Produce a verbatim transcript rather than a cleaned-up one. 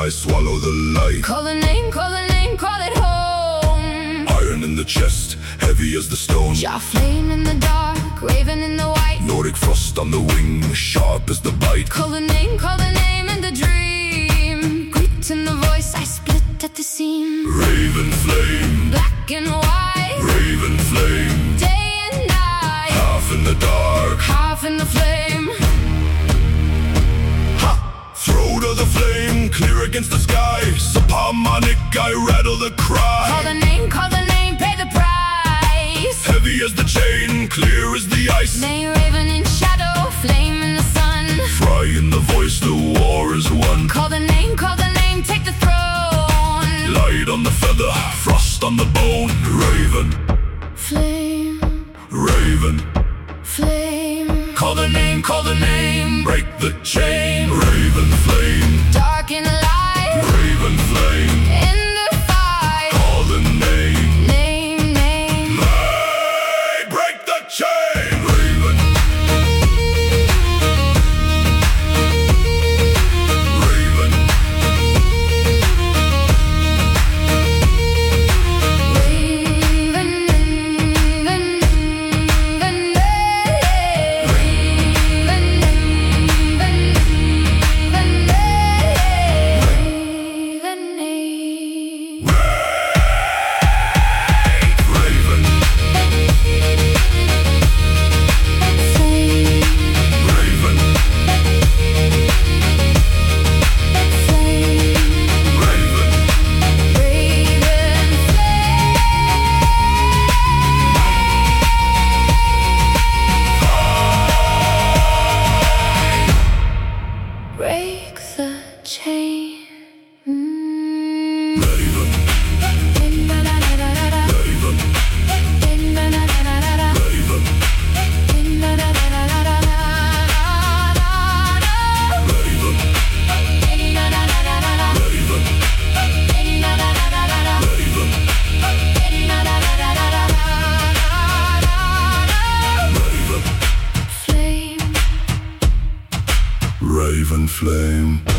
swallow the light. Call the name, call the name, call it home. Iron in the chest, heavy as the stone. Jah flame in the dark, raven in the white. Nordic frost on the wing, sharp as the bite. Call the name, call the name in the dream. Grit in the voice, I split at the seam. Raven flame, Black and white, raven flame. day and night, Half in the dark, half in the flame. ha! Throat of the flame, clear against the sky. Sapamanic, I rattle the Call cry. the name, call the name, pay the price. Heavy as the chain, clear as the ice. Name raven in shadow, flame in the sun. Fry in the voice, the war is won. Call the name, call the name, take the throne. Light on the feather, frost on the bone. Raven, Flame, raven. flame. Call the name, call the name, break the chain. Raven flame, Dark and light, raven flame. in the fight. Call the name, Name, name. hey, break the chain. Raven, raven, Raven, raven, raven, raven, raven, raven. Break the chain. Mm. Raven, Da-da-da-da-da-da. raven, Da-da-da-da-da-da. raven, Da-da-da-da-da-da-da. raven, Da-da-da-da-da-da. raven, Da-da-da-da-da-da. raven, raven. Flame. Raven flame.